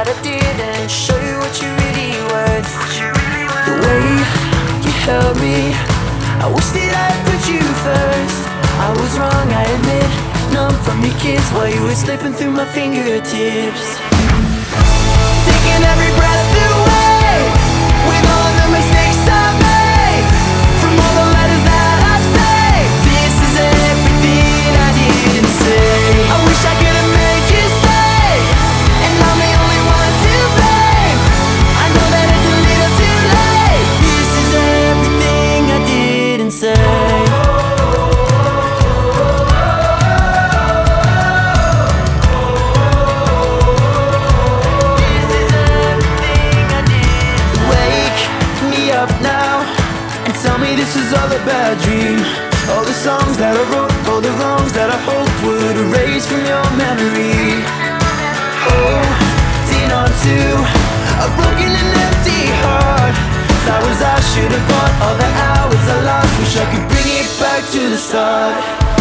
that I didn't show you what you're really worth. The way you held me, I wish that I put you first. I was wrong, I admit, numb from your kiss while you were slipping through my fingertips. Taking every breath away, with all the mistakes I've made, from all the letters that I've saved. This is everything I didn't say. I wish I could have made you stay, and I'm the only one to blame. I know that it's a little too late. This is everything I didn't say. Up now and tell me this is all a bad dream. All the songs that I wrote, all the wrongs that I hoped would erase from your memory. Holding on to a broken and empty heart. Flowers I should have bought, all the hours I lost. Wish I could bring it back to the start.